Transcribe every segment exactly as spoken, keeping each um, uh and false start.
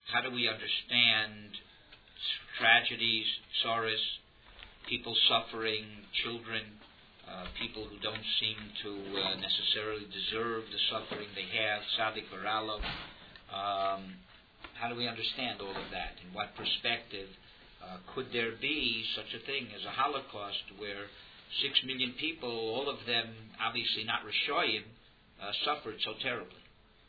how do we understand tragedies, sorrows, people suffering, children, uh, people who don't seem to uh, necessarily deserve the suffering they have, Sadik Varalo. Um, how do we understand all of that? In what perspective uh, could there be such a thing as a Holocaust where six million people, all of them obviously not Rishoyim, uh, suffered so terribly?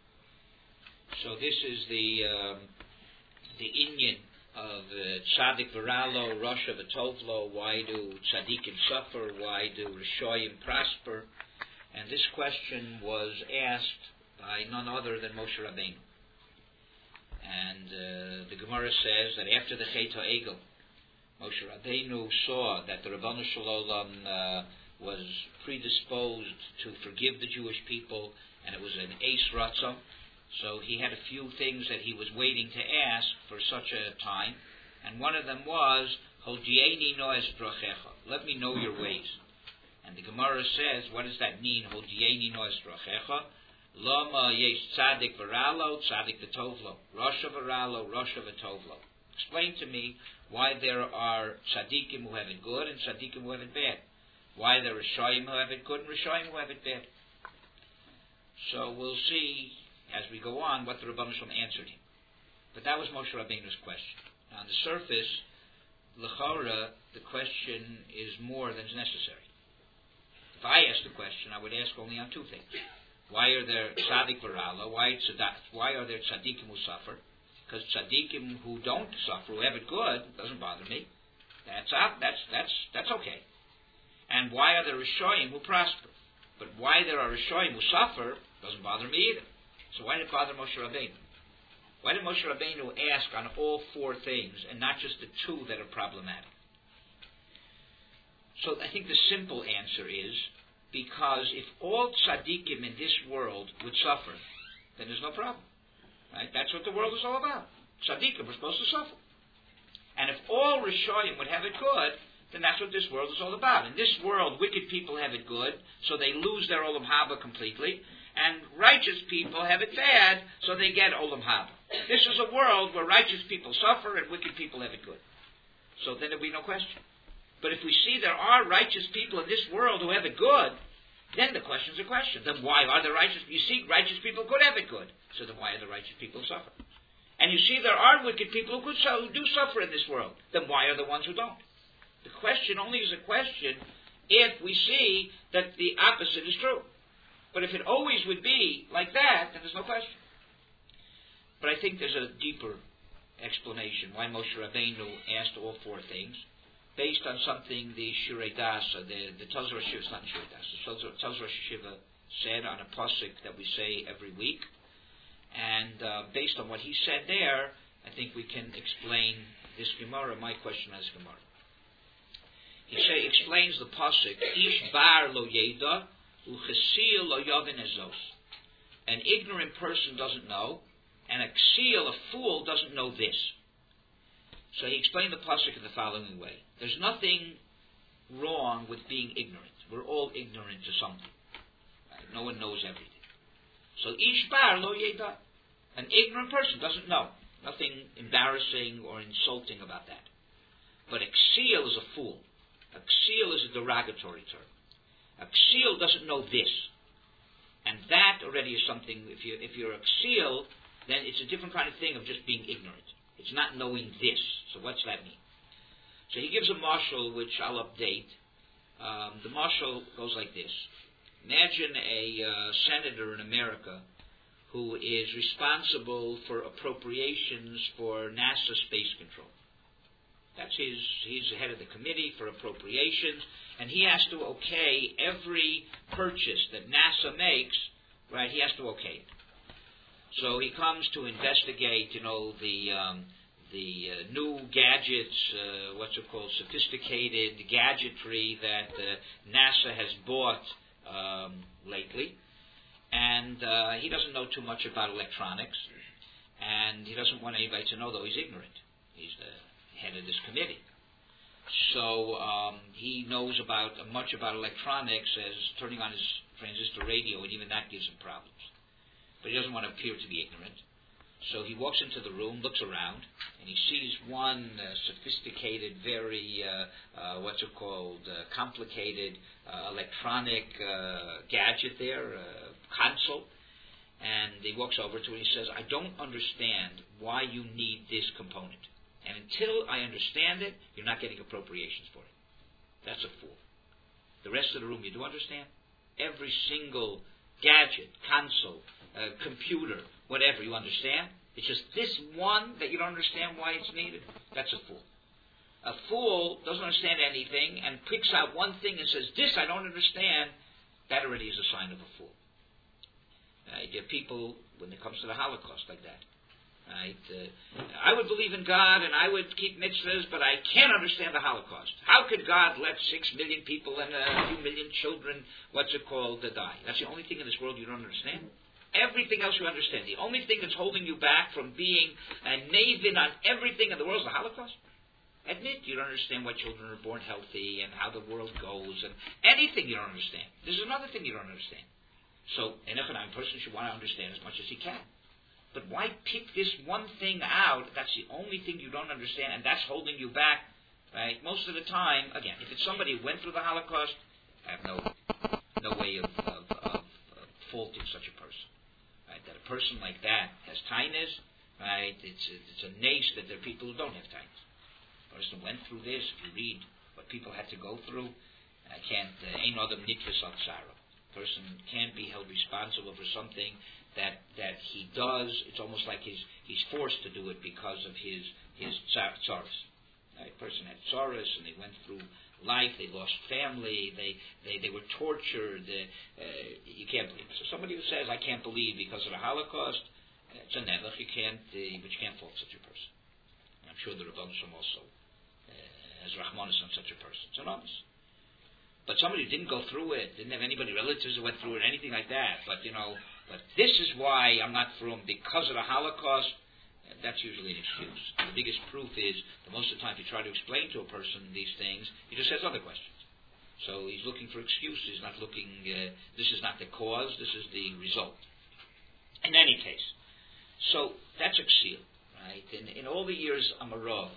So this is the um, the Inyan of uh, Tzadik Varalo, Rosh V'Tovlo. Why do Tzadikim suffer? Why do Rishoyim prosper? And this question was asked by none other than Moshe Rabbeinu. And uh, the Gemara says that after the Chet HaEgel, Moshe Rabbeinu saw that the Rabbanu Shalom uh, was predisposed to forgive the Jewish people, and it was an Eis Ratzon. So he had a few things that he was waiting to ask for such a time, and one of them was, Hodieni noes brachecha, let me know your ways. And the Gemara says, what does that mean, Hodieni noes brachecha? Lama yesh tzadik varalo, tzadik v'tovlo, Rasha varalo, Rasha v'tovlo. Explain to me why there are tzadikim who have it good and tzadikim who have it bad. Why there are Rishoyim who have it good and Rishoyim who have it bad. So we'll see as we go on what the Rebbeinu Shalom answered him. But that was Moshe Rabbeinu's question. Now, on the surface, l'chora, the question is more than is necessary. If I asked the question, I would ask only on two things. Why are there tzaddik v'rala? Why, why are there tzaddikim who suffer? Because tzaddikim who don't suffer, who have it good, doesn't bother me. That's out, that's, that's, that's okay. And why are there Rishoyim who prosper? But why there are Rishoyim who suffer, doesn't bother me either. So why did it bother Moshe Rabbeinu? Why did Moshe Rabbeinu ask on all four things and not just the two that are problematic? So I think the simple answer is because if all tzaddikim in this world would suffer, then there's no problem. Right? That's what the world is all about. Tzaddikim are supposed to suffer. And if all Rishoyim would have it good, then that's what this world is all about. In this world, wicked people have it good, so they lose their Olam Haba completely. And righteous people have it bad, so they get Olam Haba. This is a world where righteous people suffer and wicked people have it good. So then there'll be no question. But if we see there are righteous people in this world who have it good, then the question's a question. Then why are the righteous... You see, righteous people could have it good. So then why are the righteous people suffer? And you see there are wicked people who, could, who do suffer in this world. Then why are the ones who don't? The question only is a question if we see that the opposite is true. But if it always would be like that, then there's no question. But I think there's a deeper explanation why Moshe Rabbeinu asked all four things, based on something the Shirei Dasa, the, the Taz Rosh Hashiva, not Shirei Dasa, the Taz Rosh Hashiva said on a pasuk that we say every week. And uh, based on what he said there, I think we can explain this Gemara, my question on this Gemara. He say, explains the pasuk, Ish bar lo yeda, an ignorant person doesn't know, and a ksil, a fool, doesn't know this. So he explained the pasuk in the following way. There's nothing wrong with being ignorant. We're all ignorant to something. Right? No one knows everything. So ish bar lo yeda, an ignorant person doesn't know. Nothing embarrassing or insulting about that. But a ksil is a fool. A ksil is a derogatory term. A ksil doesn't know this. And that already is something, if, you, if you're a ksil, then it's a different kind of thing of just being ignorant. It's not knowing this. So what's that mean? So he gives a mashal which I'll update. Um, the mashal goes like this. Imagine a uh, senator in America who is responsible for appropriations for NASA space control. That's his, he's the head of the committee for appropriations, and he has to okay every purchase that NASA makes, right, he has to okay it. So he comes to investigate, you know, the um, the uh, new gadgets, uh, what's it called, sophisticated gadgetry that uh, NASA has bought um, lately. And uh, he doesn't know too much about electronics, and he doesn't want anybody to know, though he's ignorant. He's the head of this committee. So um, he knows about uh, much about electronics as turning on his transistor radio, and even that gives him problems. But he doesn't want to appear to be ignorant. So he walks into the room, looks around, and he sees one uh, sophisticated, very, uh, uh, what's it called, uh, complicated uh, electronic uh, gadget there, uh, console. And he walks over to it and he says, I don't understand why you need this component. And until I understand it, you're not getting appropriations for it. That's a fool. The rest of the room, you do understand? Every single gadget, console, uh, computer, whatever, you understand? It's just this one that you don't understand why it's needed. That's a fool. A fool doesn't understand anything and picks out one thing and says, this I don't understand. That already is a sign of a fool. Uh, there are people, when it comes to the Holocaust, like that. Right? Uh, I would believe in God and I would keep mitzvahs, but I can't understand the Holocaust. How could God let six million people and a few million children, what's it called, uh, die? That's the only thing in this world you don't understand. Everything else you understand. The only thing that's holding you back from being a navin on everything in the world is the Holocaust. Admit you don't understand why children are born healthy and how the world goes and anything you don't understand. There's another thing you don't understand. So, an economic person should want to understand as much as he can. But why pick this one thing out? That's the only thing you don't understand, and that's holding you back, right? Most of the time, again, if it's somebody who went through the Holocaust, I have no no way of, of, of, of faulting such a person. Right? That a person like that has tainus, right? It's it's a nace that there are people who don't have tainus. A person went through this. If you read what people had to go through, I can't. Ain't other nitvis on sorrow. Person can't be held responsible for something that that he does. It's almost like he's he's forced to do it because of his his tsaros. Right? Person had tsaros and they went through life. They lost family. They they, they were tortured. Uh, you can't believe it. So somebody who says I can't believe because of the Holocaust, it's a nevach. You can't, uh, but you can't fault such a person. And I'm sure the Rebbeinu Shalom also uh, has rachmanis on such a person. It's enormous. But somebody who didn't go through it, didn't have anybody relatives who went through it, anything like that. But, you know, but this is why I'm not from because of the Holocaust. That's usually an excuse. The biggest proof is that most of the time if you try to explain to a person these things, he just has other questions. So he's looking for excuses, not looking, uh, this is not the cause, this is the result. In any case, so that's a ksil, right? In, in all the years I'm a Rav,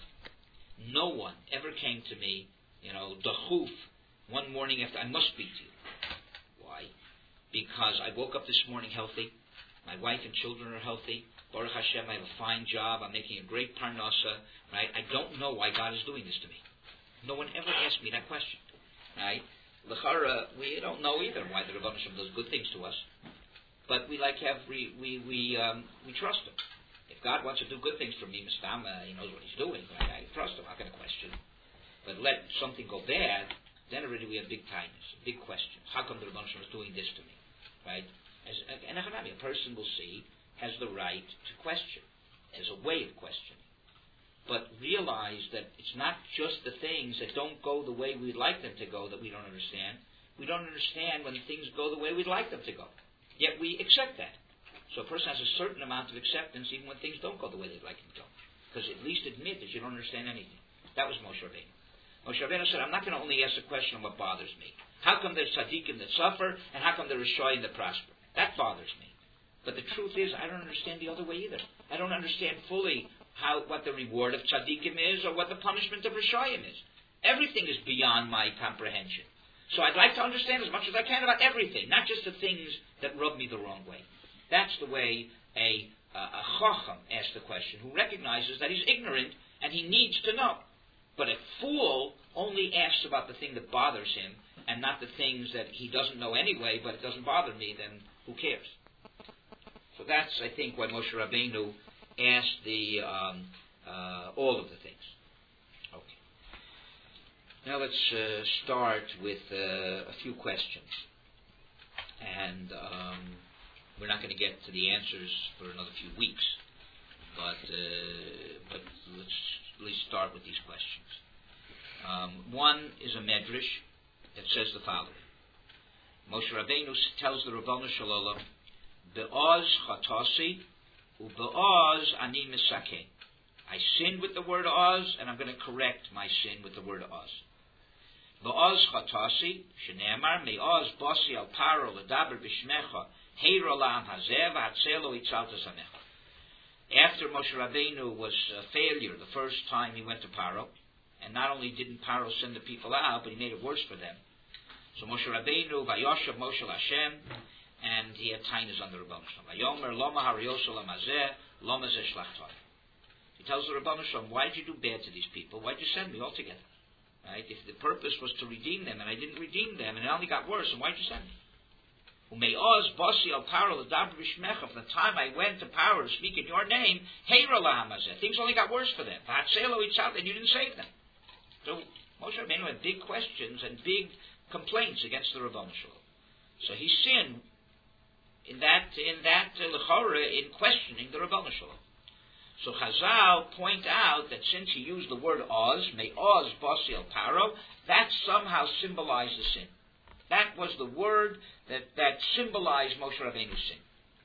no one ever came to me, you know, dachuf, one morning after, I must speak to you. Why? Because I woke up this morning healthy. My wife and children are healthy. Baruch Hashem, I have a fine job. I'm making a great parnasa. Right? I don't know why God is doing this to me. No one ever asked me that question. Right? L'chara, we don't know either why the Rebbeinu Shalom does good things to us. But we like have we we we, um, we trust Him. If God wants to do good things for me, Mistama, He knows what He's doing. Right? I trust Him. I'm not going to question. But let something go bad. Then already we have big times, big questions. How come the Rebbeinu Shalom is doing this to me? Right? As, and a person will see has the right to question, as a way of questioning. But realize that it's not just the things that don't go the way we'd like them to go that we don't understand. We don't understand when things go the way we'd like them to go. Yet we accept that. So a person has a certain amount of acceptance even when things don't go the way they'd like them to go. Because at least admit that you don't understand anything. That was Moshe Rabbeinu. Moshe Rabbeinu said, I'm not going to only ask a question on what bothers me. How come there's tzaddikim that suffer, and how come there's rishoyim that prosper? That bothers me. But the truth is, I don't understand the other way either. I don't understand fully how what the reward of tzaddikim is, or what the punishment of rishoyim is. Everything is beyond my comprehension. So I'd like to understand as much as I can about everything, not just the things that rub me the wrong way. That's the way a, a, a chacham asks the question, who recognizes that he's ignorant, and he needs to know. But a fool only asks about the thing that bothers him and not the things that he doesn't know anyway, but it doesn't bother me, then who cares? So that's, I think, why Moshe Rabbeinu asked the um, uh, all of the things. Okay. Now let's uh, start with uh, a few questions. And um, we're not going to get to the answers for another few weeks. But, uh, but let's at least start with these questions. Um, one is a medrash that says the following. Moshe Rabbeinu tells the Rebbeinu Shalom, Be'oz chatasi, u'be'oz ani misaken. I sinned with the word oz, and I'm going to correct my sin with the word oz. Be'oz chatasi, shene'amar, me'oz basi al paro l'daber b'shmecha, heir olam hazeh v'hatzelo itzalta zanecha. after Moshe Rabbeinu was a failure the first time he went to Paro, and not only didn't Paro send the people out, but he made it worse for them. So Moshe Rabbeinu, Vayoshav Moshe Hashem, and he had tainas on the Rebbeinu Shalom. Vayomer Loma Hariyosel Amazeh, Loma Zeh Shlachtoi. He tells the Rebbeinu Shalom, why did you do bad to these people? Why did you send me altogether? Right? If the purpose was to redeem them, and I didn't redeem them, and it only got worse, then why did you send me? From the time I went to Paro to speak in your name, things only got worse for them. And you didn't save them. So Moshe Rabbeinu had big questions and big complaints against the Rebbeinu Shalom. So he sinned in that in that lechora uh, in questioning the Rebbeinu Shalom. So Chazal point out that since he used the word Oz, may Oz basi el Paro, that somehow symbolized the sin. That was the word that, that symbolized Moshe Rabbeinu's sin.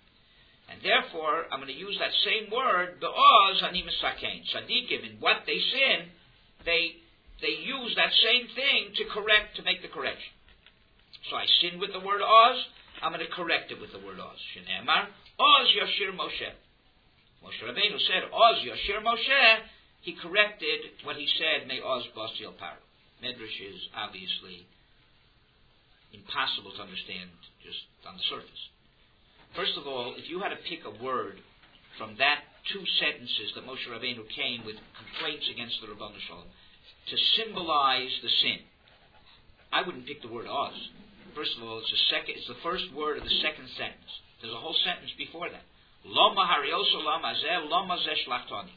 And therefore, I'm going to use that same word, the Oz, Ani Misakein. Tzaddikim, in what they sin, they they use that same thing to correct, to make the correction. So I sinned with the word Oz, I'm going to correct it with the word Oz. Shene'emar, Oz Yashir Moshe. Moshe Rabbeinu said, Oz Yashir Moshe. He corrected what he said, May Oz Basi el Paro. Medrash is obviously impossible to understand just on the surface. First of all, if you had to pick a word from that two sentences that Moshe Rabbeinu came with complaints against the Rebbeinu Shalom to symbolize the sin, I wouldn't pick the word Oz. First of all, it's the second, it's the first word of the second sentence. There's a whole sentence before that. Loma harioso lama zeh, loma zeh shlachtoni.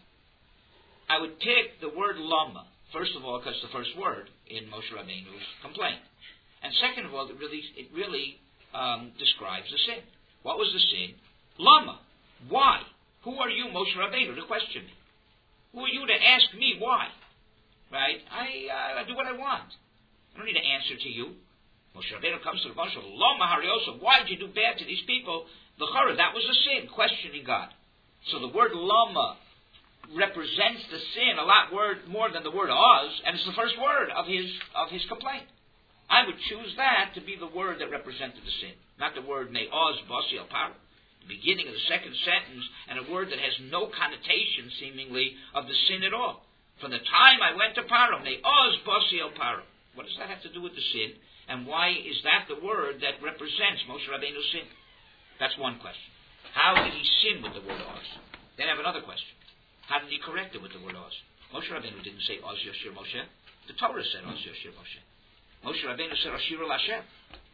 I would pick the word lama, first of all, because it's the first word in Moshe Rabbeinu's complaint. And second of all, it really, it really um, describes the sin. What was the sin? Lama. Why? Who are you, Moshe Rabbeinu, to question me? Who are you to ask me why? Right? I, uh, I do what I want. I don't need to answer to you. Moshe Rabbeinu comes to the bunch of Lama Hariosa. Why did you do bad to these people? The Chara, that was a sin, questioning God. So the word Lama represents the sin a lot word, more than the word Oz, and it's the first word of his of his complaint. I would choose that to be the word that represented the sin, not the word May Oz Basi el Paro, the beginning of the second sentence, and a word that has no connotation, seemingly, of the sin at all. From the time I went to Paro, May Oz Basi el Paro. What does that have to do with the sin? And why is that the word that represents Moshe Rabbeinu's sin? That's one question. How did he sin with the word Oz? Then I have another question. How did he correct it with the word Oz? Moshe Rabbeinu didn't say Oz Yashir Moshe. The Torah said Oz Yashir Moshe. Moshe Rabbeinu said Ashir Hashem.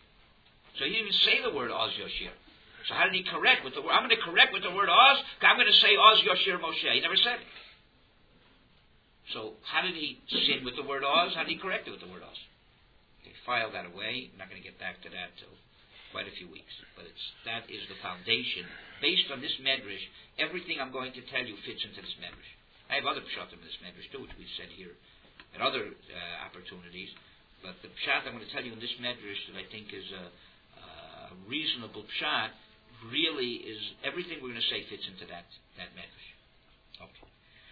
So he didn't even say the word Oz Yashir. So how did he correct with the word? I'm going to correct with the word Oz. I'm going to say Oz Yashir Moshe. He never said it. So how did he sin with the word Oz? How did he correct it with the word Oz? Okay, file that away. I'm not going to get back to that till quite a few weeks. But it's, that is the foundation. Based on this medrash, everything I'm going to tell you fits into this medrash. I have other pshatim in this medrash too, which we've said here at other uh, opportunities. But the pshat I'm going to tell you in this medrash that I think is a, a reasonable pshat really is everything we're going to say fits into that that medrash. Okay.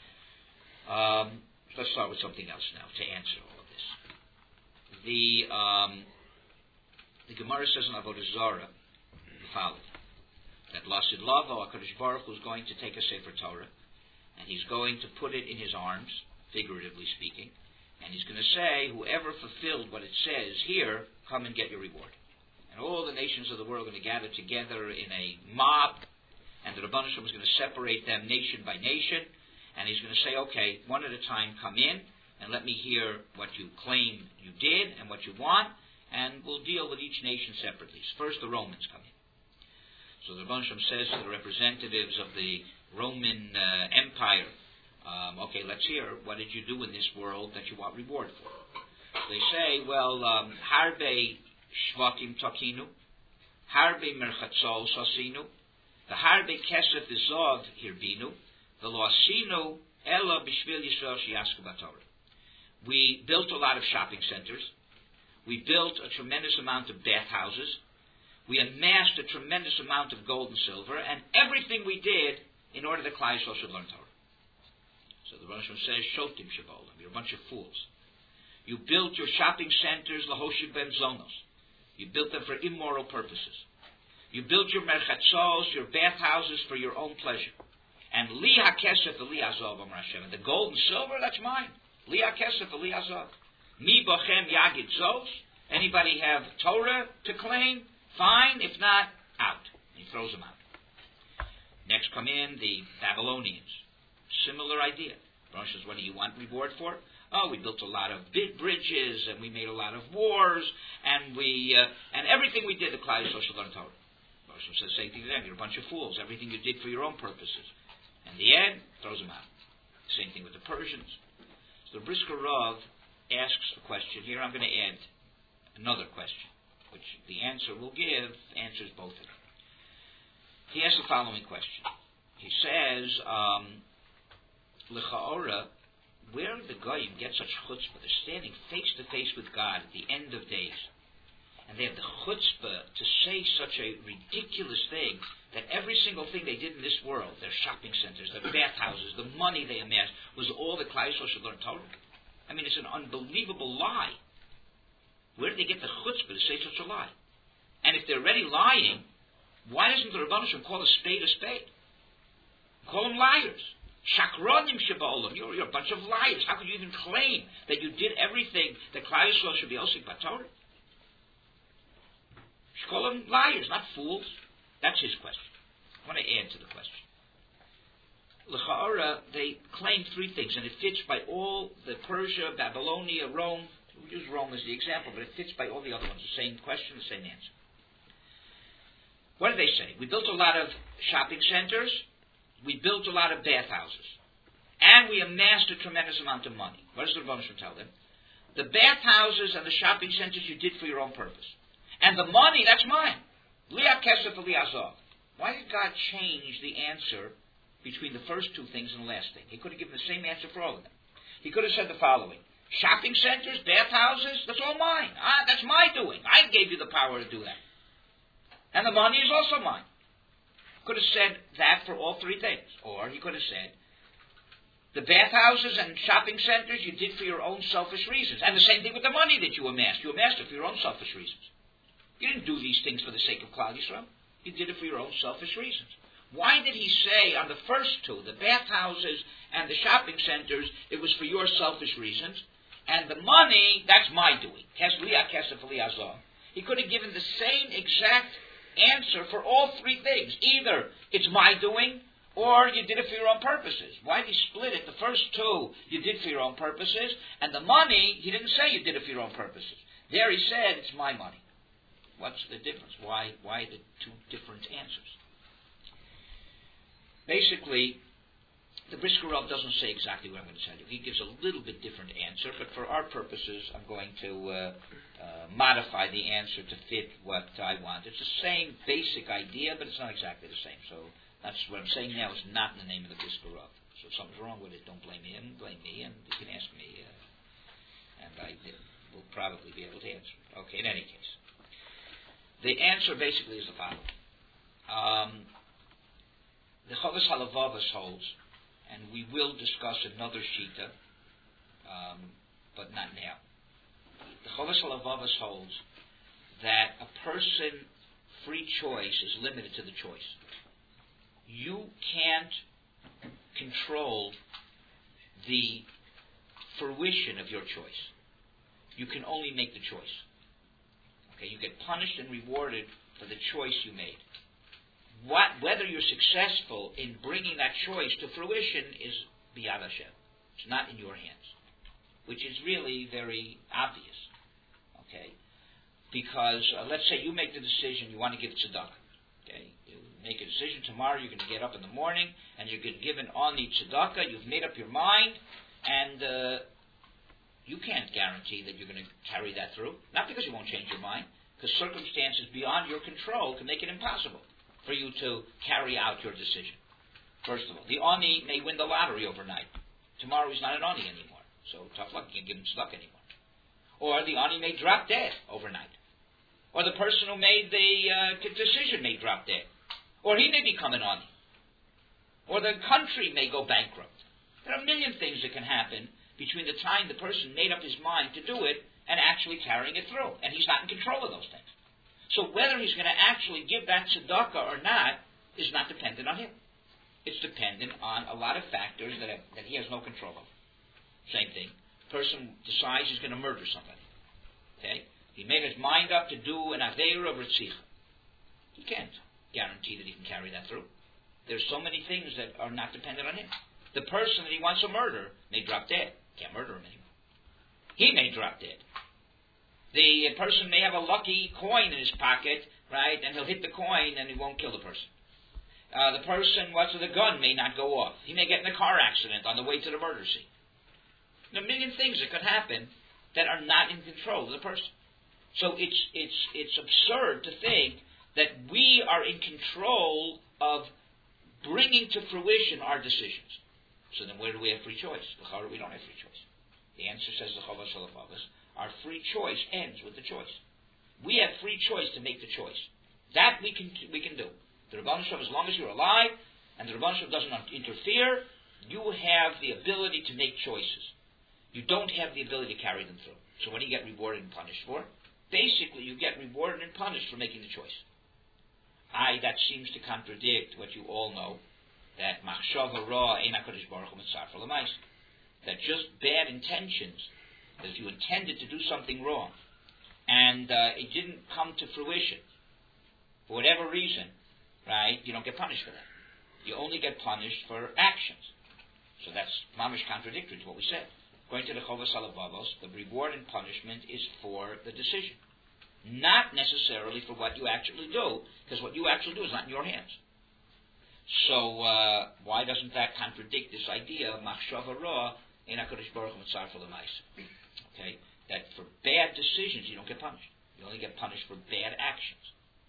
Um, let's start with something else now to answer all of this. The um, the Gemara says in Avodah Zarah the following: that Lasid Lavo HaKadosh Baruch Hu is going to take a Sefer Torah and he's going to put it in his arms, figuratively speaking. And he's going to say, whoever fulfilled what it says here, come and get your reward. And all the nations of the world are going to gather together in a mob, and the Rebbeinu Shalom is going to separate them nation by nation, and he's going to say, okay, one at a time come in, and let me hear what you claim you did and what you want, and we'll deal with each nation separately. First, the Romans come in. So the Rebbeinu Shalom says to the representatives of the Roman uh, Empire, Um, okay, let's hear, what did you do in this world that you want reward for? They say, well, um, Harbe Shvatim Takinu, Harbe Merchatzol Sasinu, the Harbe Kesef Vizov Hirbinu, the Loasinu Ella Bishvil Yisrael Shiasku Batorah. We built a lot of shopping centers. We built a tremendous amount of bathhouses. We amassed a tremendous amount of gold and silver, and everything we did in order that Klal Yisrael should learn Torah. So the Rosh Hashanah says, Shotim Shabolim, you're a bunch of fools. You built your shopping centers, Lahoshib Ben Zonos. You built them for immoral purposes. You built your merchatzos, your bathhouses, for your own pleasure. And li hakesef li azov amar Hashem. And the gold and silver, that's mine. Li hakesef li azov. Mi bochem yagid zos. Anybody have Torah to claim? Fine. If not, out. He throws them out. Next come in the Babylonians. Similar idea. Baruch says, what do you want reward for? Oh, we built a lot of big bridges, and we made a lot of wars, and we uh, and everything we did, the Klal Yisrael should learn Torah. Baruch says, same thing to them. You're a bunch of fools. Everything you did for your own purposes. And the end, throws them out. Same thing with the Persians. So the Brisker Rav asks a question. Here I'm going to add another question, which the answer will give, answers both of them. He asks the following question. He says, um, L'cha'ora, where the Goyim get such chutzpah, they're standing face to face with God at the end of days, and they have the chutzpah to say such a ridiculous thing, that every single thing they did in this world, their shopping centers, their bathhouses, the money they amassed, was all the Klal Yisrael should learn Torah. I mean, it's an unbelievable lie. Where did they get the chutzpah to say such a lie? And if they're already lying, why doesn't the Rebbeinu Shem call a spade a spade? Call them liars. Shakronim sheba'olam. You're, you're a bunch of liars. How could you even claim that you did everything that Klal Yisrael should be osik b'Torah? You should call them liars, not fools. That's his question. I want to add to the question. L'cha'ara, they claim three things, and it fits by all the Persia, Babylonia, Rome. We use Rome as the example, but it fits by all the other ones. The same question, the same answer. What do they say? We built a lot of shopping centers. We built a lot of bathhouses. And we amassed a tremendous amount of money. What does the Rebbeinu Shem tell them? The bathhouses and the shopping centers you did for your own purpose. And the money, that's mine. Liah kesef liah azov. Why did God change the answer between the first two things and the last thing? He could have given the same answer for all of them. He could have said the following. Shopping centers, bathhouses, that's all mine. Ah, that's my doing. I gave you the power to do that. And the money is also mine. Could have said that for all three things. Or he could have said, the bathhouses and shopping centers you did for your own selfish reasons. And the same thing with the money that you amassed. You amassed it for your own selfish reasons. You didn't do these things for the sake of Klal Yisrael. You did it for your own selfish reasons. Why did he say on the first two, the bathhouses and the shopping centers, it was for your selfish reasons, and the money, that's my doing. He could have given the same exact answer for all three things. Either it's my doing, or you did it for your own purposes. Why did he split it? The first two you did for your own purposes, and the money, he didn't say you did it for your own purposes. There he said, it's my money. What's the difference? Why, why the two different answers? Basically, the Brisker Rav doesn't say exactly what I'm going to tell you. He gives a little bit different answer, but for our purposes, I'm going to uh, uh, modify the answer to fit what I want. It's the same basic idea, but it's not exactly the same. So that's what I'm saying now is not in the name of the Brisker Rav. So if something's wrong with it, don't blame him, blame me, and you can ask me, uh, and I will probably be able to answer. Okay, in any case. The answer basically is the following. Um, the Chovos HaLevavos holds, and we will discuss another shita, um, but not now. The Chovos HaLevavos holds that a person, free choice is limited to the choice. You can't control the fruition of your choice. You can only make the choice. Okay, you get punished and rewarded for the choice you made. What, whether you're successful in bringing that choice to fruition is biyad Hashem. It's not in your hands, which is really very obvious. Okay, because uh, let's say you make the decision you want to give tzedakah. Okay, you make a decision tomorrow. You're going to get up in the morning and you're going to give an oni tzedakah. You've made up your mind, and uh, you can't guarantee that you're going to carry that through. Not because you won't change your mind, because circumstances beyond your control can make it impossible for you to carry out your decision. First of all, the Ani may win the lottery overnight. Tomorrow he's not an Ani anymore. So tough luck, you can't give him tzedakah anymore. Or the Ani may drop dead overnight. Or the person who made the uh, decision may drop dead. Or he may become an Ani. Or the country may go bankrupt. There are a million things that can happen between the time the person made up his mind to do it and actually carrying it through. And he's not in control of those things. So whether he's going to actually give that tzedakah or not is not dependent on him. It's dependent on a lot of factors that have, that he has no control over. Same thing. Person decides he's going to murder somebody. Okay? He made his mind up to do an aveira of Ritzicha. He can't guarantee that he can carry that through. There's so many things that are not dependent on him. The person that he wants to murder may drop dead. Can't murder him anymore. He may drop dead. The person may have a lucky coin in his pocket, right, and he'll hit the coin and he won't kill the person. Uh, the person, what's with the gun, may not go off. He may get in a car accident on the way to the murder scene. There are a million things that could happen that are not in control of the person. So it's it's it's absurd to think that we are in control of bringing to fruition our decisions. So then where do we have free choice? We don't have free choice. The answer says the Chavos Shalafavos, our free choice ends with the choice. We have free choice to make the choice. That we can we can do. The Rebbeinu Shalom, as long as you're alive, and the Rebbeinu Shalom doesn't interfere, you have the ability to make choices. You don't have the ability to carry them through. So what do you get rewarded and punished for? Basically, you get rewarded and punished for making the choice. I, that seems to contradict what you all know, that machshava ra ein HaKadosh Baruch Hu mitzaref l'maisa. That just bad intentions, that if you intended to do something wrong, and uh, it didn't come to fruition, for whatever reason, right, you don't get punished for that. You only get punished for actions. So that's mamish contradictory to what we said. According to the Chovos Halevavos, the reward and punishment is for the decision, not necessarily for what you actually do, because what you actually do is not in your hands. So uh, why doesn't that contradict this idea of machshava ra ein HaKadosh Baruch Hu mitzaref l'maisa? Okay, that for bad decisions you don't get punished. You only get punished for bad actions.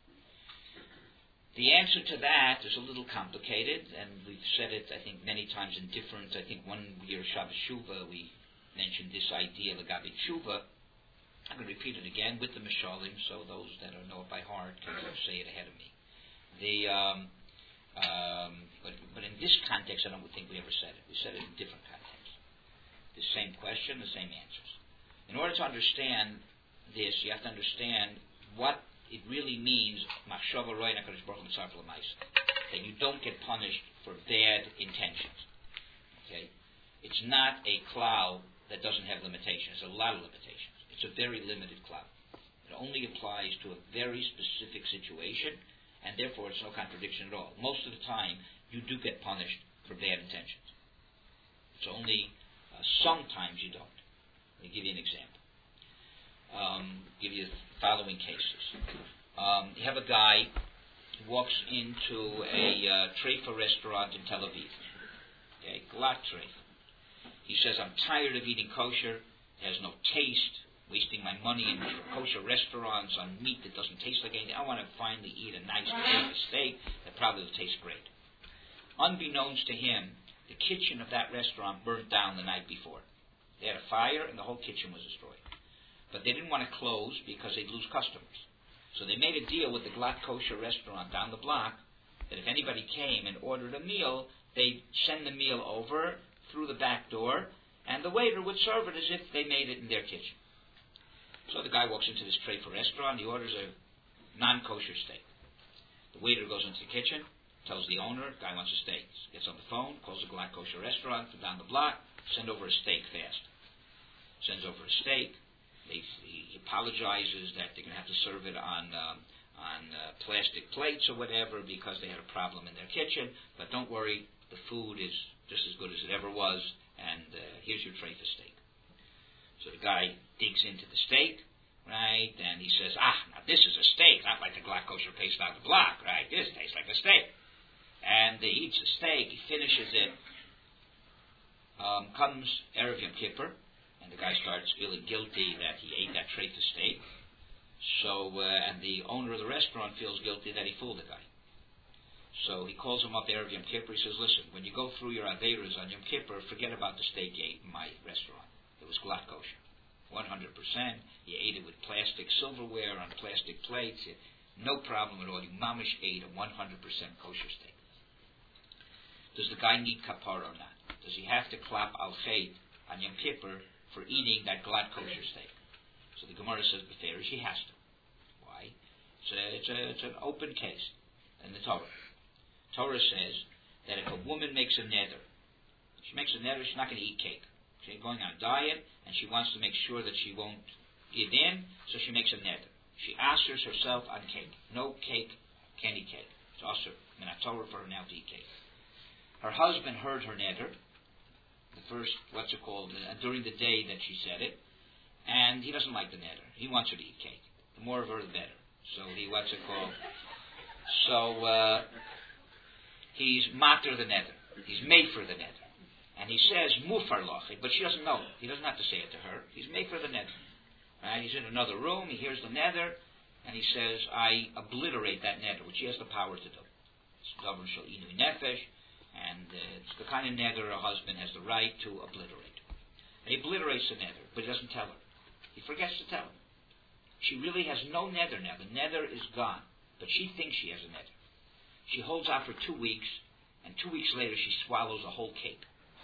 The answer to that is a little complicated, and we've said it, I think, many times in different, I think one year Shabbos Shuvah, we mentioned this idea, Lagabi Shuvah. I'm going to repeat it again with the Mishalim, so those that know it by heart can say it ahead of me. The, um, um, but, but in this context, I don't think we ever said it. We said it in different contexts. The same question, the same answers. In order to understand this, you have to understand what it really means, machshava ra ein HaKadosh Baruch Hu mitzaref l'maisa, that you don't get punished for bad intentions. Okay? It's not a cloud that doesn't have limitations. It's a lot of limitations. It's a very limited cloud. It only applies to a very specific situation, and therefore it's no contradiction at all. Most of the time, you do get punished for bad intentions. It's only uh, sometimes you don't. Let me give you an example. Um, give you the following cases. Um, you have a guy who walks into a uh, treifa restaurant in Tel Aviv. Okay, glatt treifa. He says, I'm tired of eating kosher. It has no taste. Wasting my money in kosher restaurants on meat that doesn't taste like anything. I want to finally eat a nice treifa steak that probably will taste great. Unbeknownst to him, the kitchen of that restaurant burnt down the night before. They had a fire and the whole kitchen was destroyed. But they didn't want to close because they'd lose customers. So they made a deal with the glatt kosher restaurant down the block that if anybody came and ordered a meal, they'd send the meal over through the back door, and the waiter would serve it as if they made it in their kitchen. So the guy walks into this treifa restaurant, he orders a non-kosher steak. The waiter goes into the kitchen, tells the owner, the guy wants a steak. Gets on the phone, calls the glatt kosher restaurant from down the block, send over a steak fast. Sends over a steak. They, he apologizes that they're going to have to serve it on um, on uh, plastic plates or whatever because they had a problem in their kitchen. But don't worry, the food is just as good as it ever was, and uh, here's your treifa steak. So the guy digs into the steak, right, and he says, ah, now this is a steak, not like the glatt kosher paste out the block, right? This tastes like a steak. And he eats the steak, he finishes it. Um, comes Erev Yom Kippur, and the guy starts feeling guilty that he ate that treifa steak. So, uh, and the owner of the restaurant feels guilty that he fooled the guy. So he calls him up Erev Yom Kippur. He says, listen, when you go through your Averas on Yom Kippur, forget about the steak you ate in my restaurant. It was glatt kosher. one hundred percent. You ate it with plastic silverware on plastic plates. It, no problem at all. You mamish ate a one hundred percent kosher steak. Does the guy need kapara or not? Does he have to clap al chet on Yom Kippur for eating that glatt kosher steak? So the Gemara says, Beferish, he has to. Why? It's, a, it's, a, it's an open case in the Torah. Torah says that if a woman makes a neder, she makes a neder, she's not going to eat cake. She's going on a diet, and she wants to make sure that she won't give in, so she makes a neder. She asks herself on cake. No cake, can't eat cake. It's also minatorah for her now to eat cake. Her husband heard her neder, the first, what's it called, uh, during the day that she said it, and he doesn't like the neder. He wants her to eat cake. The more of her, the better. So he, what's it called? So uh, he's mater the neder. He's made for the neder. And he says, mufar lochi, but she doesn't know. He doesn't have to say it to her. He's made for the neder. Right? He's in another room, he hears the neder, and he says, I obliterate that neder, which he has the power to do. It's governed shal inui nefesh, and uh, it's the kind of neder a husband has the right to obliterate. And he obliterates the neder, but he doesn't tell her. He forgets to tell her. She really has no neder now. The neder is gone, but she thinks she has a neder. She holds out for two weeks, and two weeks later she swallows a whole cake.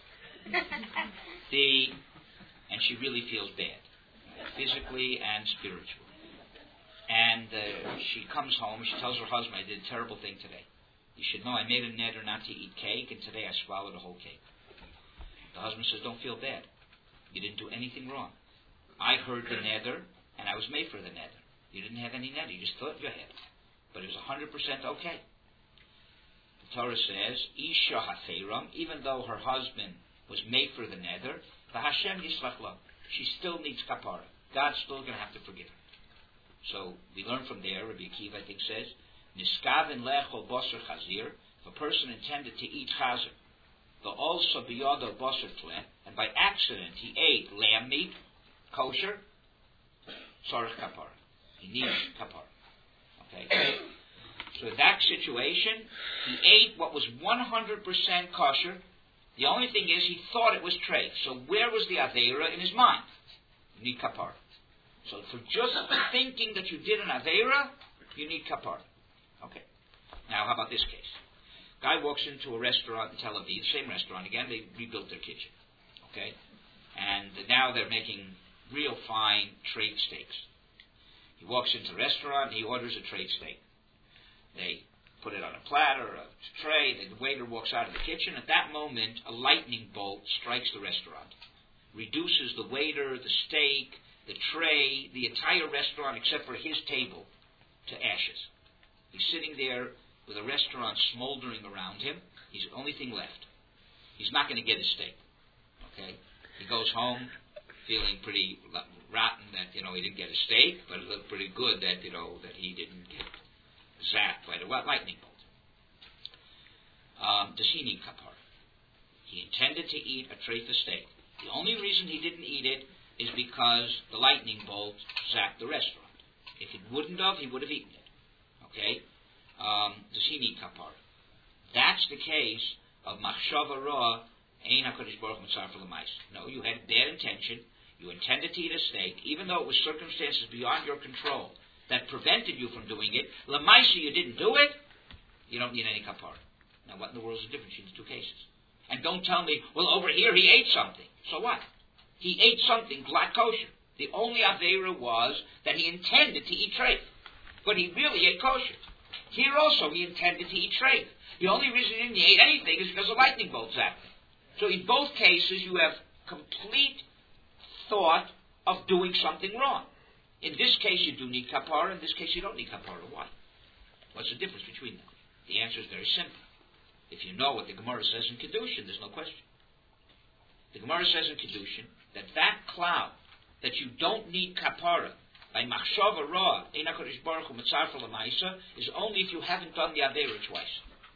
the, and she really feels bad, physically and spiritually. And uh, she comes home, she tells her husband, I did a terrible thing today. You should know I made a neder not to eat cake, and today I swallowed a whole cake. The husband says, don't feel bad. You didn't do anything wrong. I heard the neder, and I was made for the neder. You didn't have any neder, you just thought your head. But it was one hundred percent okay. The Torah says, Isha hafeiram, even though her husband was made for the neder, the Hashem yislach lo. She still needs kapara. God's still going to have to forgive her. So we learn from there, Rabbi Akiva, I think, says, Niskavin lechol basar chazir, if a person intended to eat chazir, the also biyado basar tle, and by accident he ate lamb meat, kosher, tzarich kapara. He needs kapara. Okay? So in that situation, he ate what was one hundred percent kosher. The only thing is he thought it was treif. So where was the aveira in his mind? You need kapara. So for just thinking that you did an aveira, you need kapara. Okay. Now how about this case? Guy walks into a restaurant in Tel Aviv, same restaurant again, they rebuilt their kitchen. Okay? And now they're making real fine treif steaks. He walks into the restaurant and he orders a treif steak. They put it on a platter, a tray, the waiter walks out of the kitchen. At that moment, a lightning bolt strikes the restaurant. Reduces the waiter, the steak, the tray, the entire restaurant except for his table to ashes. He's sitting there with a restaurant smoldering around him. He's the only thing left. He's not going to get his steak. Okay? He goes home feeling pretty rotten that, you know, he didn't get a steak, but it looked pretty good that, you know, that he didn't get zapped by the lightning bolt. Um, does he need kapara? He intended to eat a treifa steak. The only reason he didn't eat it is because the lightning bolt zapped the restaurant. If it wouldn't have, he would have eaten it. Okay? Um, does he need kapara? That's the case of machshava ra, ein HaKadosh Baruch Hu mitzaref l'mais. No, you had bad intention. You intended to eat a steak, even though it was circumstances beyond your control that prevented you from doing it. L'maisa, you didn't do it. You don't need any kapara. Now, what in the world is the difference between the two cases? And don't tell me, well, over here he ate something. So what? He ate something black kosher. The only aveira was that he intended to eat treif, but he really ate kosher. Here also he intended to eat treif. The only reason he didn't eat anything is because the lightning bolt zapped him. So in both cases you have complete thought of doing something wrong. In this case you do need kapara, in this case you don't need kapara. Why? What's the difference between them? The answer is very simple. If you know what the Gemara says in Kedushin, there's no question. The Gemara says in Kedushin that that cloud, that you don't need kapara, by machshava ra, ein HaKadosh Baruch Hu mitzaref l'maisa, is only if you haven't done the aveira twice.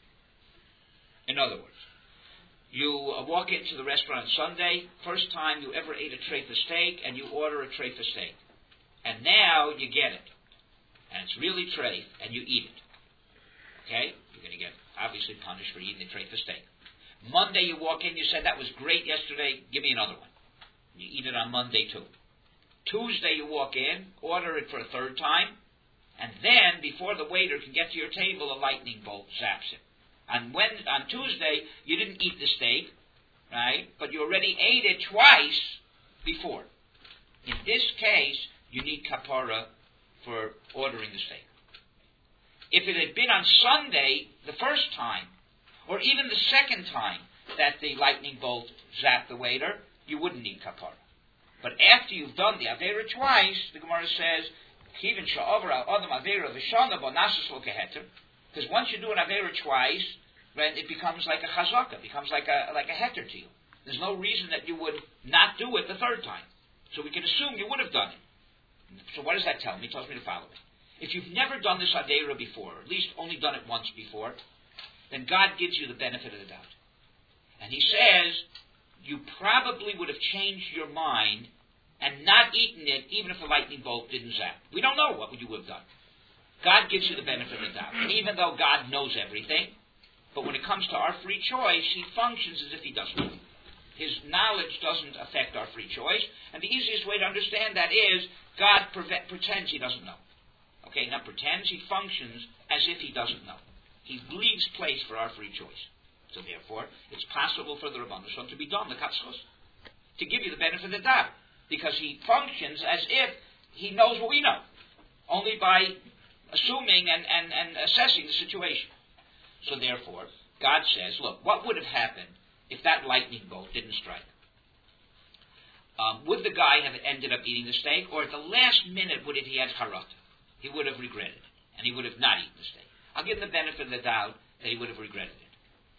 In other words, you uh, walk into the restaurant on Sunday, first time you ever ate a treifa steak, and you order a treifa steak. And now you get it. And it's really treif, and you eat it. Okay? You're going to get obviously punished for eating the treifa steak. Monday you walk in, you said, that was great yesterday, give me another one. You eat it on Monday too. Tuesday you walk in, order it for a third time, and then, before the waiter can get to your table, a lightning bolt zaps it. And when, on Tuesday, you didn't eat the steak, right, but you already ate it twice before. In this case, you need kapara for ordering the steak. If it had been on Sunday, the first time, or even the second time that the lightning bolt zapped the waiter, you wouldn't need kapara. But after you've done the Aveira twice, the Gemara says, because once you do an Aveira twice, then it becomes like a chazaka, it becomes like a like a heter to you. There's no reason that you would not do it the third time. So we can assume you would have done it. So what does that tell me? It tells me to follow it. If you've never done this Aveira before, or at least only done it once before, then God gives you the benefit of the doubt. And He says, you probably would have changed your mind and not eaten it even if the lightning bolt didn't zap. We don't know what you would have done. God gives you the benefit of the doubt. And even though God knows everything, but when it comes to our free choice, He functions as if He doesn't. His knowledge doesn't affect our free choice, and the easiest way to understand that is God pre- pretends He doesn't know. Okay, not pretends, He functions as if He doesn't know. He leaves place for our free choice. So therefore, it's possible for the Rebbeinu Shalom to be done, the katzchus, to give you the benefit of the doubt, because He functions as if He knows what we know, only by assuming and, and, and assessing the situation. So therefore, God says, look, what would have happened if that lightning bolt didn't strike? Um, would the guy have ended up eating the steak, or at the last minute would it he had harata? He would have regretted it, and he would have not eaten the steak. I'll give him the benefit of the doubt that he would have regretted it.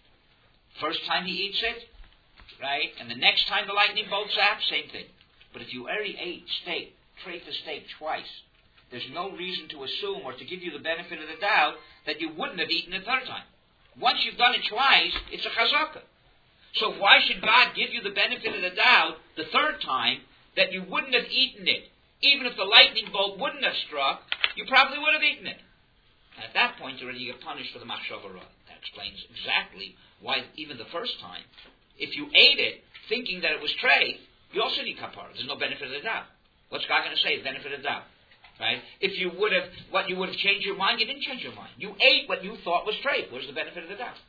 First time he eats it, right, and the next time the lightning bolt zaps, same thing. But if you already ate steak, treifah steak twice, there's no reason to assume or to give you the benefit of the doubt that you wouldn't have eaten it the third time. Once you've done it twice, it's a chazaka. So why should God give you the benefit of the doubt the third time that you wouldn't have eaten it? Even if the lightning bolt wouldn't have struck, you probably would have eaten it. And at that point, already you get punished for the machshava ra. That explains exactly why even the first time, if you ate it thinking that it was treif, you also need kapara. There's no benefit of the doubt. What's God going to say? Benefit of the doubt. Right? If you would have, what you would have changed your mind, you didn't change your mind. You ate what you thought was treif. Where's the benefit of the doubt?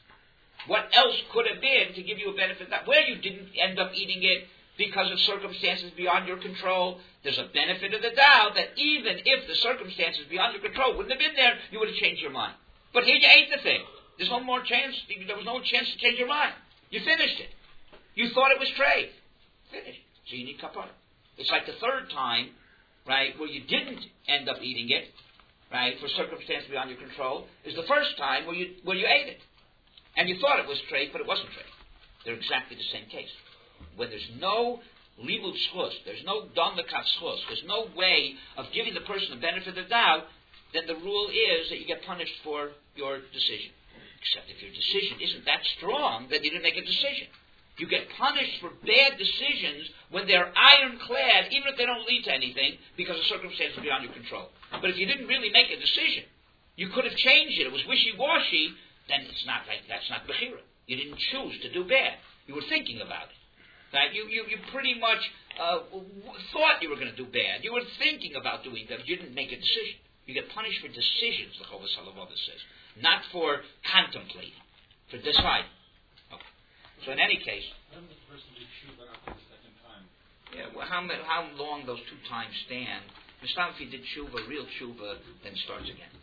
What else could have been to give you a benefit of the doubt? Where you didn't end up eating it because of circumstances beyond your control, there's a benefit of the doubt that even if the circumstances beyond your control wouldn't have been there, you would have changed your mind. But here you ate the thing. There's no more chance. There was no chance to change your mind. You finished it. You thought it was treif. Finished. So you need kapara. It's like the third time, right, where you didn't end up eating it, right, for circumstances beyond your control, is the first time where you where you ate it. And you thought it was treif, but it wasn't treif. They're exactly the same case. When there's no libud schus, there's no don lekat schus, there's no way of giving the person the benefit of the doubt, then the rule is that you get punished for your decision. Except if your decision isn't that strong, then you didn't make a decision. You get punished for bad decisions when they're ironclad, even if they don't lead to anything, because of circumstances beyond your control. But if you didn't really make a decision, you could have changed it, it was wishy-washy, then it's not like, that's not bechira. You didn't choose to do bad. You were thinking about it. Right? You, you, you pretty much uh, thought you were going to do bad. You were thinking about doing that, but you didn't make a decision. You get punished for decisions, the Chovos HaLevavos says, not for contemplating, for deciding. Okay. So in any case, when does the person do tshuva after the second time? Yeah, well, how how long those two times stand? If he did tshuva, real tshuva, then starts again.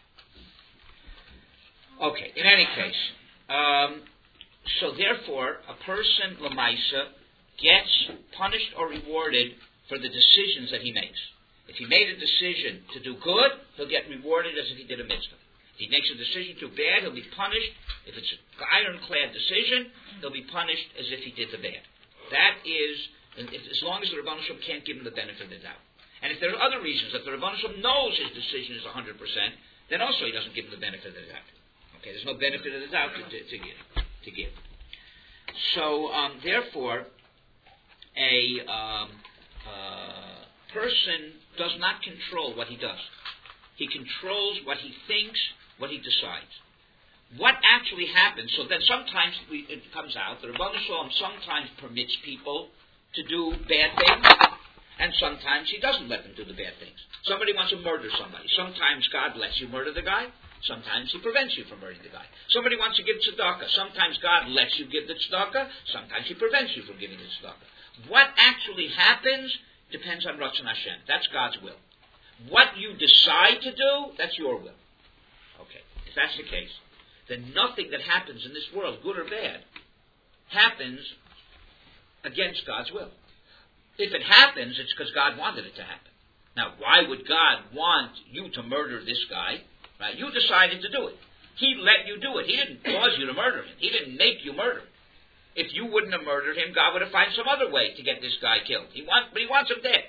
Okay. In any case, um, so therefore, a person lamaisa gets punished or rewarded for the decisions that he makes. If he made a decision to do good, he'll get rewarded as if he did a mitzvah. If he makes a decision to do bad, he'll be punished. If it's an ironclad decision, he'll be punished as if he did the bad. That is, if, as long as the Rebbeinu Shalom can't give him the benefit of the doubt. And if there are other reasons that the Rebbeinu Shalom knows his decision is one hundred percent, then also he doesn't give him the benefit of the doubt. Okay, there's no benefit of the doubt to, to, to give. To give. So, um, therefore, a um, uh, person does not control what he does. He controls what he thinks, what he decides. What actually happens, so then sometimes we, it comes out, the Rebbeinu Shalom sometimes permits people to do bad things, and sometimes he doesn't let them do the bad things. Somebody wants to murder somebody. Sometimes God lets you murder the guy. Sometimes he prevents you from murdering the guy. Somebody wants to give tzedakah. Sometimes God lets you give the tzedakah. Sometimes he prevents you from giving the tzedakah. What actually happens depends on Ratzon Hashem. That's God's will. What you decide to do, that's your will. Okay, if that's the case, then nothing that happens in this world, good or bad, happens against God's will. If it happens, it's because God wanted it to happen. Now, why would God want you to murder this guy? Right? You decided to do it. He let you do it. He didn't cause you to murder him. He didn't make you murder him. If you wouldn't have murdered him, God would have found some other way to get this guy killed. He wants, but he wants him dead.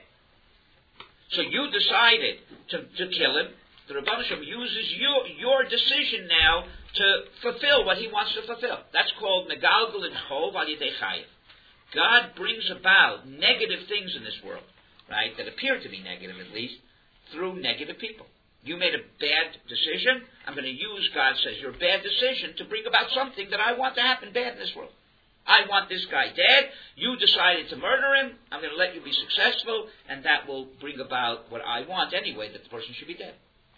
So you decided to, to kill him. The Rebbeinu Shalom uses you, your decision now to fulfill what he wants to fulfill. That's called Megalgal and Chov al Yidei Chayev. God brings about negative things in this world, right, that appear to be negative at least, through negative people. You made a bad decision. I'm going to use, God says, your bad decision to bring about something that I want to happen bad in this world. I want this guy dead. You decided to murder him. I'm going to let you be successful, and that will bring about what I want anyway, that the person should be dead.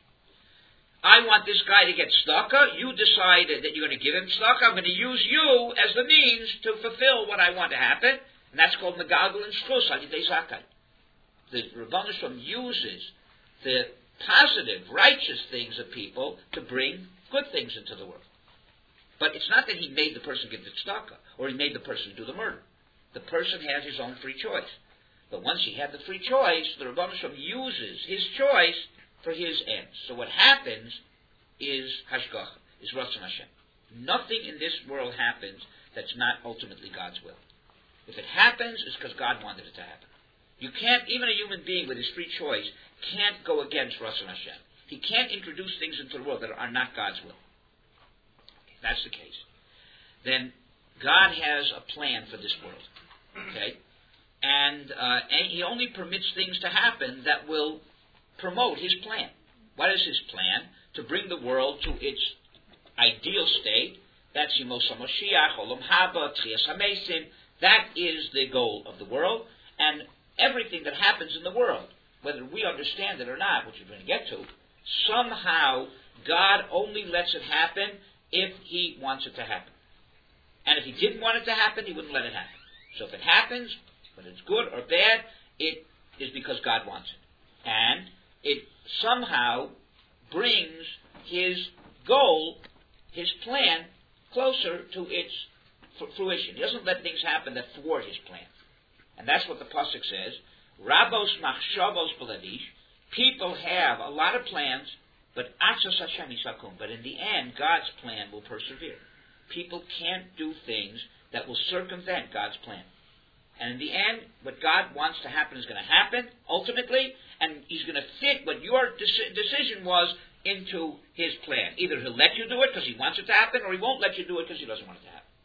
I want this guy to get tzedakah. You decided that you're going to give him tzedakah. I'm going to use you as the means to fulfill what I want to happen, and that's called Megalgal and Shchus al Yidei Zakai. The Rebbeinu Shalom uses the positive, righteous things of people to bring good things into the world. But it's not that he made the person give the tzedakah, or he made the person do the murder. The person has his own free choice. But once he had the free choice, the Rebbeinu Shalom uses his choice for his ends. So what happens is hashgacha, is Ratzon Hashem. Nothing in this world happens that's not ultimately God's will. If it happens, it's because God wanted it to happen. You can't, even a human being with his free choice, can't go against Ratzon Hashem. He can't introduce things into the world that are not God's will. Okay, that's the case. Then God has a plan for this world. Okay? And, uh, and he only permits things to happen that will promote his plan. What is his plan? To bring the world to its ideal state. That's Yemos HaMoshiach, Olam Haba, Tchias HaMesim. That is the goal of the world. And everything that happens in the world, whether we understand it or not, which we're going to get to, somehow God only lets it happen if he wants it to happen. And if he didn't want it to happen, he wouldn't let it happen. So if it happens, whether it's good or bad, it is because God wants it. And it somehow brings his goal, his plan, closer to its fruition. He doesn't let things happen that thwart his plan. And that's what the pasuk says. Rabos machshavos b'ladish. People have a lot of plans, but atzos Hashem yisakum. But in the end, God's plan will persevere. People can't do things that will circumvent God's plan. And in the end, what God wants to happen is going to happen, ultimately, and he's going to fit what your deci- decision was into his plan. Either he'll let you do it because he wants it to happen, or he won't let you do it because he doesn't want it to happen.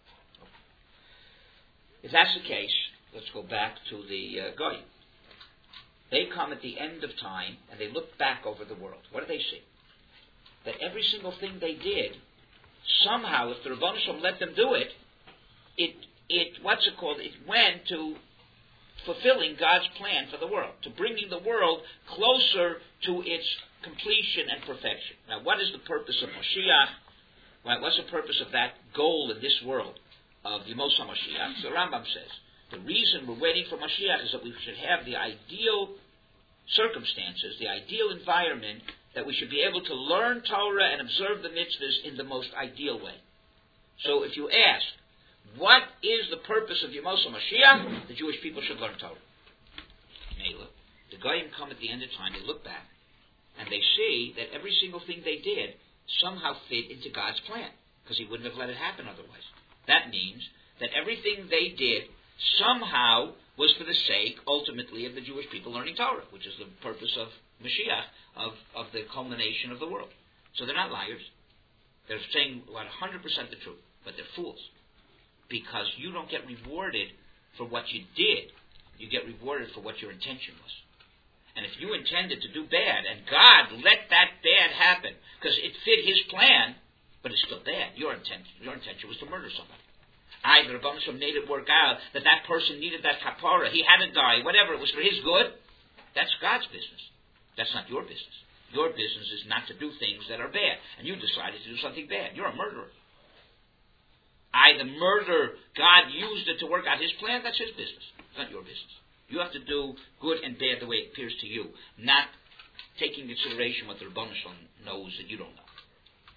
If that's the case, let's go back to the uh, Goyim. They come at the end of time, and they look back over the world. What do they see? That every single thing they did, somehow, if the Rebbeinu Shalom let them do it, it, it, what's it called? It went to fulfilling God's plan for the world, to bringing the world closer to its completion and perfection. Now, what is the purpose of Moshiach? Well, what's the purpose of that goal in this world of Yemos HaMoshiach? So Rambam says, the reason we're waiting for Mashiach is that we should have the ideal circumstances, the ideal environment, that we should be able to learn Torah and observe the mitzvahs in the most ideal way. So if you ask, what is the purpose of Yemos HaMashiach? The Jewish people should learn Torah. Mela, the Goyim come at the end of time, they look back, and they see that every single thing they did somehow fit into God's plan, because he wouldn't have let it happen otherwise. That means that everything they did somehow was for the sake, ultimately, of the Jewish people learning Torah, which is the purpose of Mashiach, of, of the culmination of the world. So they're not liars. They're saying one hundred percent the truth, but they're fools. Because you don't get rewarded for what you did. You get rewarded for what your intention was. And if you intended to do bad, and God let that bad happen, because it fit his plan, but it's still bad. Your intention, your intention was to murder somebody. Either Rebbeinu Shalom made it work out that that person needed that kapara, he had to die, whatever, it was for his good. That's God's business. That's not your business. Your business is not to do things that are bad, and you decided to do something bad. You're a murderer. I, the murder, God used it to work out his plan, that's his business. It's not your business. You have to do good and bad the way it appears to you, not taking into consideration what the Rebbeinu Shalom knows that you don't know.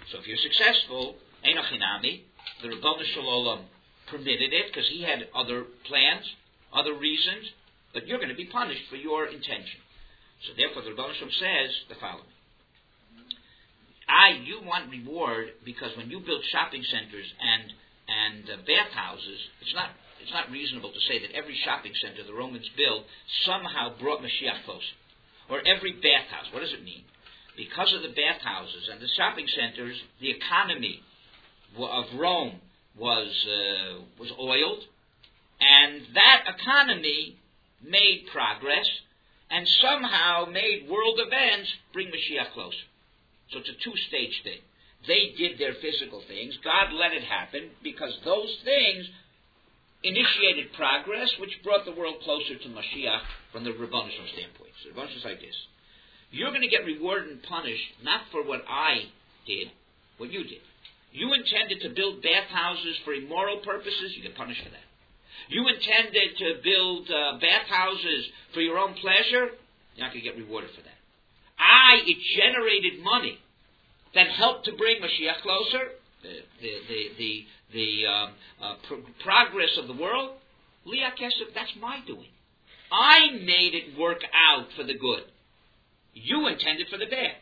So if you're successful, Einachinami, the Ribono Shel Olam permitted it because he had other plans, other reasons, but you're going to be punished for your intention. So therefore, the Ribono Shel Olam says the following. I, you want reward because when you build shopping centers and and uh, bathhouses, it's not it's not reasonable to say that every shopping center the Romans built somehow brought Mashiach closer. Or every bathhouse. What does it mean? Because of the bathhouses and the shopping centers, the economy of Rome was uh, was oiled, and that economy made progress and somehow made world events bring Mashiach closer. So it's a two-stage thing. They did their physical things. God let it happen because those things initiated progress, which brought the world closer to Mashiach from the Ribono Shel Olam standpoint. So the Ribono Shel Olam is like this. You're going to get rewarded and punished not for what I did, what you did. You intended to build bathhouses for immoral purposes, you get punished for that. You intended to build uh, bathhouses for your own pleasure, you're not going to get rewarded for that. I, it generated money that helped to bring Mashiach closer, the the the the, the um, uh, pro- progress of the world. Liach Kesef, that's my doing. I made it work out for the good. You intended for the bad.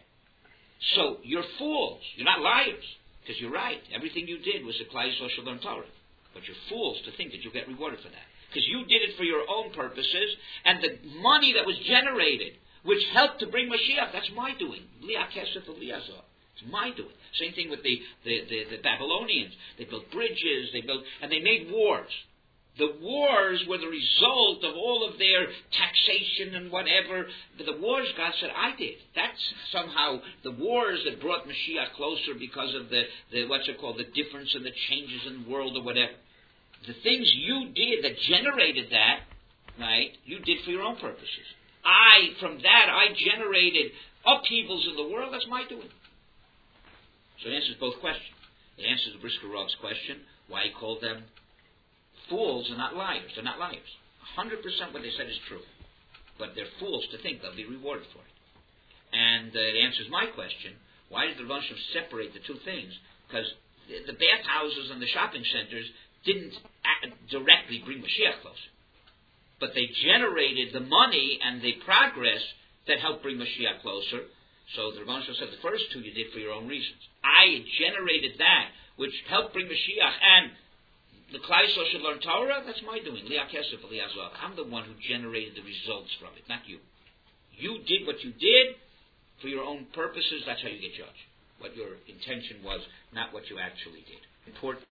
So you're fools. You're not liars. Because you're right. Everything you did was the Klal Yisrael shel learn Torah. But you're fools to think that you'll get rewarded for that. Because you did it for your own purposes, and the money that was generated, which helped to bring Mashiach, that's my doing. Liach Kesef Eliezer. It's my doing. Same thing with the, the, the, the Babylonians. They built bridges, they built, and they made wars. The wars were the result of all of their taxation and whatever. But the wars, God said, I did. That's somehow the wars that brought Mashiach closer because of the, the what's it called, the difference in the changes in the world or whatever. The things you did that generated that, right, you did for your own purposes. I, from that, I generated upheavals in the world. That's my doing. So it answers both questions. It answers the Brisker Rav's question, why he called them fools and not liars. They're not liars. one hundred percent what they said is true. But they're fools to think they'll be rewarded for it. And uh, it answers my question, why did the Ribono Shel Olam separate the two things? Because the, the bathhouses and the shopping centers didn't act, directly bring Mashiach closer. But they generated the money and the progress that helped bring Mashiach closer. So the Ribono Shel Olam said the first two you did for your own reasons. I generated that which helped bring Mashiach, and the Klal Yisrael should learn Torah, that's my doing. Liach Kesef Eliezer. I'm the one who generated the results from it, not you. You did what you did for your own purposes, that's how you get judged. What your intention was, not what you actually did. Important.